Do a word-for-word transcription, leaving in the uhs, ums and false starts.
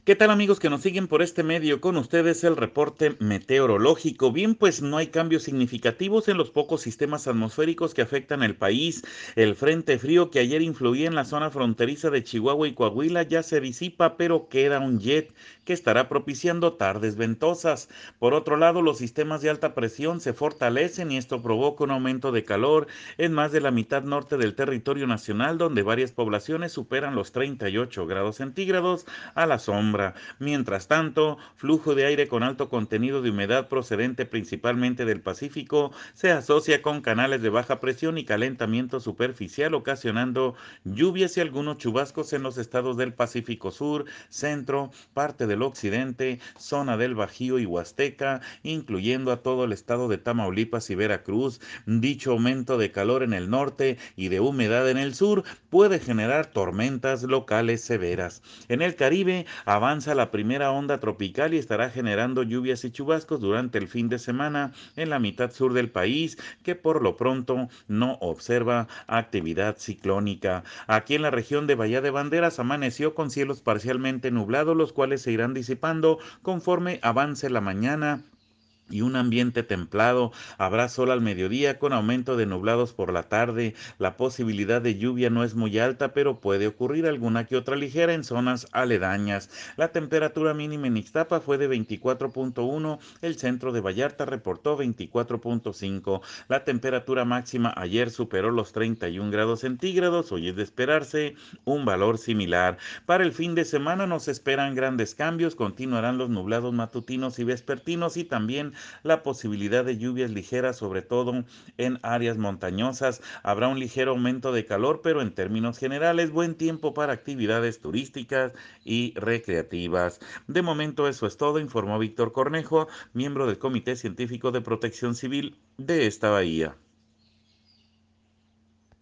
¿Qué tal amigos que nos siguen por este medio? Con ustedes el reporte meteorológico. Bien, pues no hay cambios significativos en los pocos sistemas atmosféricos que afectan el país. El frente frío que ayer influía en la zona fronteriza de Chihuahua y Coahuila ya se disipa, pero queda un jet que estará propiciando tardes ventosas. Por otro lado, los sistemas de alta presión se fortalecen y esto provoca un aumento de calor en más de la mitad norte del territorio nacional, donde varias poblaciones superan los treinta y ocho grados centígrados a la sombra. Mientras tanto, flujo de aire con alto contenido de humedad procedente principalmente del Pacífico se asocia con canales de baja presión y calentamiento superficial, ocasionando lluvias y algunos chubascos en los estados del Pacífico Sur, Centro, parte del Occidente, zona del Bajío y Huasteca, incluyendo a todo el estado de Tamaulipas y Veracruz. Dicho aumento de calor en el norte y de humedad en el sur puede generar tormentas locales severas. En el Caribe avanza la primera onda tropical y estará generando lluvias y chubascos durante el fin de semana en la mitad sur del país, que por lo pronto no observa actividad ciclónica. Aquí en la región de Bahía de Banderas amaneció con cielos parcialmente nublados, los cuales se irán disipando conforme avance la mañana y un ambiente templado. Habrá sol al mediodía con aumento de nublados por la tarde. La posibilidad de lluvia no es muy alta, pero puede ocurrir alguna que otra ligera en zonas aledañas. La temperatura mínima en Ixtapa fue de veinticuatro punto uno, el centro de Vallarta reportó veinticuatro punto cinco. La temperatura máxima ayer superó los treinta y un grados centígrados, hoy es de esperarse un valor similar. Para el fin de semana nos esperan grandes cambios, continuarán los nublados matutinos y vespertinos y también la posibilidad de lluvias ligeras, sobre todo en áreas montañosas. Habrá un ligero aumento de calor, pero en términos generales, buen tiempo para actividades turísticas y recreativas. De momento eso es todo, informó Víctor Cornejo, miembro del Comité Científico de Protección Civil de esta bahía.